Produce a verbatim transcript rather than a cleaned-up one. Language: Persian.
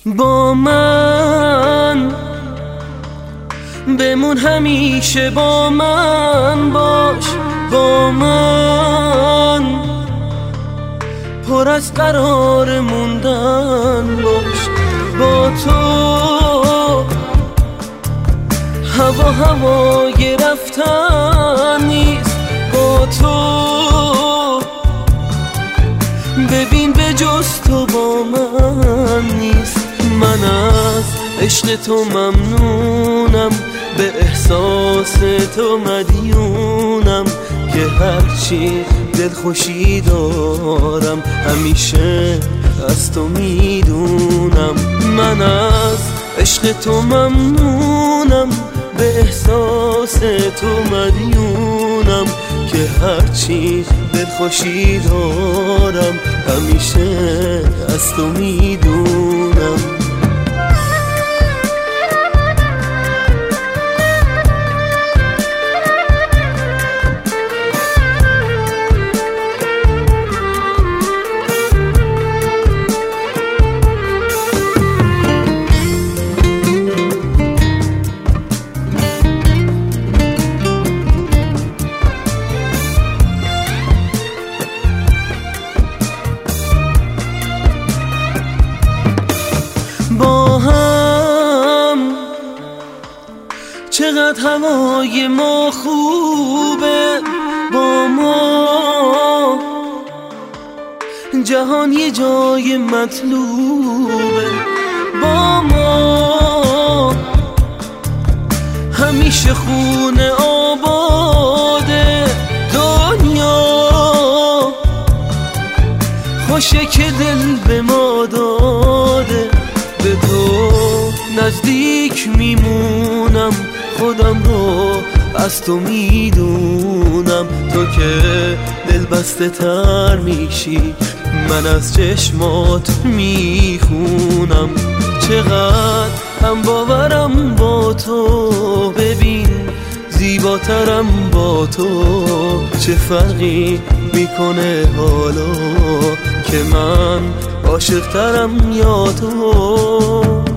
با من بمون، همیشه با من باش، با من پر از قرار موندن باش. با تو هوا هوای رفتن نیست، با تو ببین به جز تو با من نیست. من از عشق تو ممنونم، به احساس تو مدیونم، که هرچی دلخوشی دارم همیشه از تو میدونم. من از عشق تو ممنونم، به احساس تو مدیونم، که هرچی دلخوشی دارم همیشه از تو میدونم. با هم چقدر هوای ما خوبه، با ما جهان یه جای مطلوبه. با ما همیشه خونه آباده، دنیا خوشه که دل به ما داده. به تو نزدیک میمونم، خودم رو از تو میدونم. تو که دل بسته تر میشی، من از چشمات میخونم. چقدر هم باورم با تو، ببین زیباترم با تو. چه فرقی میکنه حالا که من عاشق‌ترم یا تو؟